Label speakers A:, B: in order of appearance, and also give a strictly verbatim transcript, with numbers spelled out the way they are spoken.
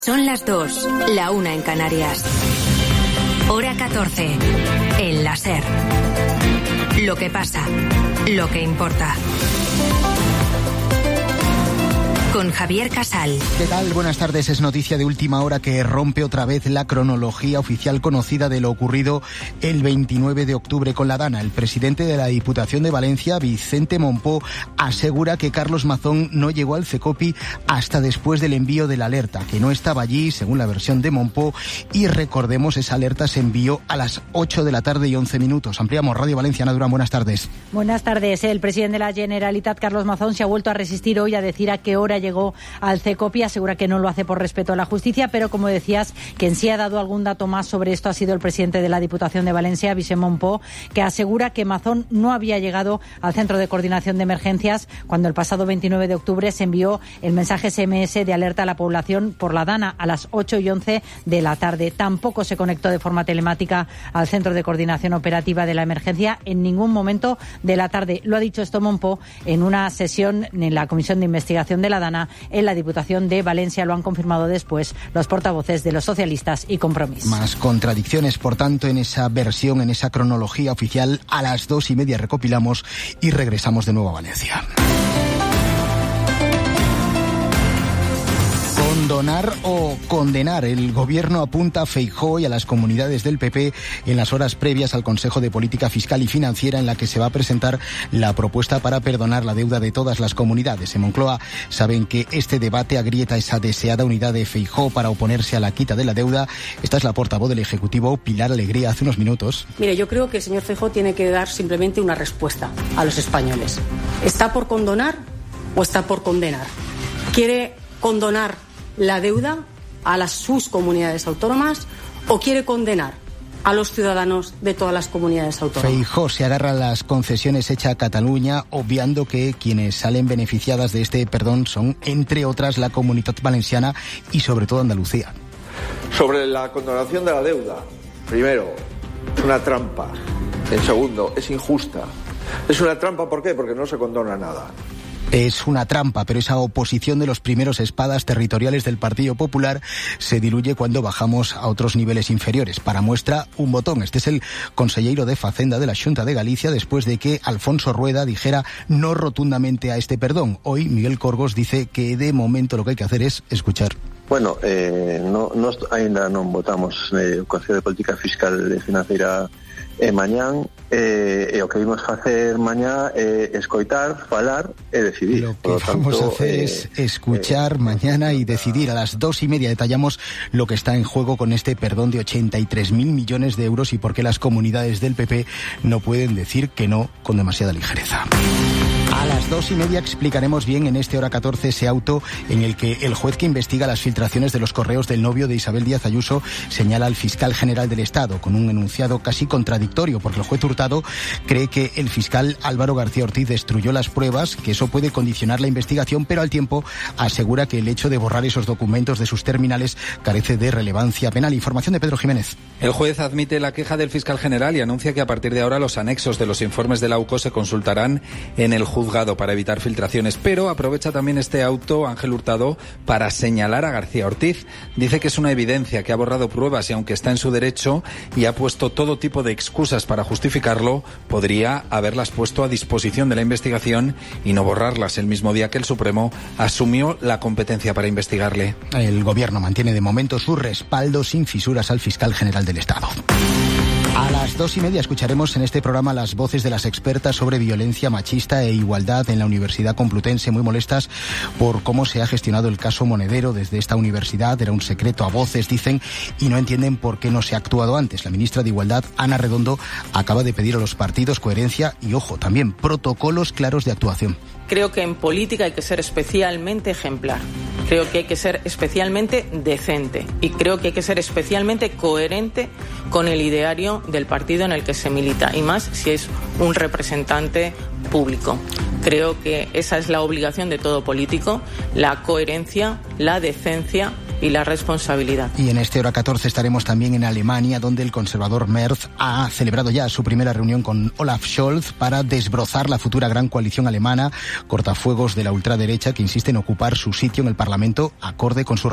A: Son las dos, la una en Canarias. Hora catorce, el la SER. Lo que pasa, lo que importa. Con Javier Casal.
B: ¿Qué tal? Buenas tardes. Es noticia de última hora que rompe otra vez la cronología oficial conocida de lo ocurrido el veintinueve de octubre con la Dana. El presidente de la Diputación de Valencia, Vicente Mompó, asegura que Carlos Mazón no llegó al CECOPI hasta después del envío de la alerta, que no estaba allí, según la versión de Mompó, y recordemos, esa alerta se envió a las ocho de la tarde y once minutos. Ampliamos. Radio Valencia, Ana Durán, buenas tardes.
C: Buenas tardes. El presidente de la Generalitat, Carlos Mazón, se ha vuelto a resistir hoy a decir a qué hora llegó al CECOPI. Asegura que no lo hace por respeto a la justicia, pero como decías, quien sí ha dado algún dato más sobre esto ha sido el presidente de la Diputación de Valencia, Vicente Mompó, que asegura que Mazón no había llegado al Centro de Coordinación de Emergencias cuando el pasado veintinueve de octubre se envió el mensaje ese eme ese de alerta a la población por la Dana a las ocho y once de la tarde. Tampoco se conectó de forma telemática al Centro de Coordinación Operativa de la Emergencia en ningún momento de la tarde. Lo ha dicho esto Mompó en una sesión en la Comisión de Investigación de la Dana en la Diputación de Valencia. Lo han confirmado después los portavoces de los socialistas y Compromís.
B: Más contradicciones, por tanto, en esa versión, en esa cronología oficial. A las dos y media recopilamos y regresamos de nuevo a Valencia. Condonar o condenar. El Gobierno apunta a Feijóo y a las comunidades del P P en las horas previas al Consejo de Política Fiscal y Financiera, en la que se va a presentar la propuesta para perdonar la deuda de todas las comunidades. En Moncloa saben que este debate agrieta esa deseada unidad de Feijóo para oponerse a la quita de la deuda. Esta es la portavoz del Ejecutivo, Pilar Alegría, hace unos minutos.
D: Mire, yo creo que el señor Feijóo tiene que dar simplemente una respuesta a los españoles. ¿Está por condonar o está por condenar? ¿Quiere condonar la deuda a las sus comunidades autónomas o quiere condenar a los ciudadanos de todas las comunidades autónomas?
B: Feijóo se agarra a las concesiones hechas a Cataluña, obviando que quienes salen beneficiadas de este perdón son, entre otras, la Comunidad Valenciana y sobre todo Andalucía.
E: Sobre la condonación de la deuda, primero, es una trampa. En segundo, es injusta. Es una trampa, ¿por qué? Porque no se condona nada.
B: Es una trampa, pero esa oposición de los primeros espadas territoriales del Partido Popular se diluye cuando bajamos a otros niveles inferiores. Para muestra, un botón. Este es el conselleiro de Facenda de la Xunta de Galicia, después de que Alfonso Rueda dijera no rotundamente a este perdón. Hoy Miguel Corgos dice que de momento lo que hay que hacer es escuchar.
F: Bueno, eh, no, no, ainda non votamos eh, o Consello de Política Fiscal e Financeira e mañán, eh, e o que vimos facer mañá é eh, escoitar, falar e decidir.
B: Lo que vamos a hacer eh, es escuchar eh, mañana y decidir. A las dos y media detallamos lo que está en juego con este perdón de ochenta y tres mil millones de euros y por qué las comunidades del P P no pueden decir que no con demasiada ligereza. A las dos y media explicaremos bien en este hora catorce ese auto en el que el juez que investiga las filtraciones de los correos del novio de Isabel Díaz Ayuso señala al fiscal general del Estado con un enunciado casi contradictorio, porque el juez Hurtado cree que el fiscal Álvaro García Ortiz destruyó las pruebas, que eso puede condicionar la investigación, pero al tiempo asegura que el hecho de borrar esos documentos de sus terminales carece de relevancia penal. Información de Pedro Jiménez.
G: El juez admite la queja del fiscal general y anuncia que a partir de ahora los anexos de los informes de la U C O se consultarán en el juzgado para evitar filtraciones, pero aprovecha también este auto Ángel Hurtado para señalar a García Ortiz. Dice que es una evidencia, que ha borrado pruebas y aunque está en su derecho y ha puesto todo tipo de excusas para justificarlo, podría haberlas puesto a disposición de la investigación y no borrarlas el mismo día que el Supremo asumió la competencia para investigarle.
B: El Gobierno mantiene de momento su respaldo sin fisuras al fiscal general del Estado. A las dos y media escucharemos en este programa las voces de las expertas sobre violencia machista e igualdad en la Universidad Complutense, muy molestas por cómo se ha gestionado el caso Monedero desde esta universidad. Era un secreto a voces, dicen, y no entienden por qué no se ha actuado antes. La ministra de Igualdad, Ana Redondo, acaba de pedir a los partidos coherencia y, ojo, también protocolos claros de actuación.
H: Creo que en política hay que ser especialmente ejemplar, creo que hay que ser especialmente decente y creo que hay que ser especialmente coherente con el ideario del partido en el que se milita, y más si es un representante público. Creo que esa es la obligación de todo político, la coherencia, la decencia y la responsabilidad.
B: Y en este hora catorce estaremos también en Alemania, donde el conservador Merz ha celebrado ya su primera reunión con Olaf Scholz para desbrozar la futura gran coalición alemana, cortafuegos de la ultraderecha que insiste en ocupar su sitio en el Parlamento acorde con su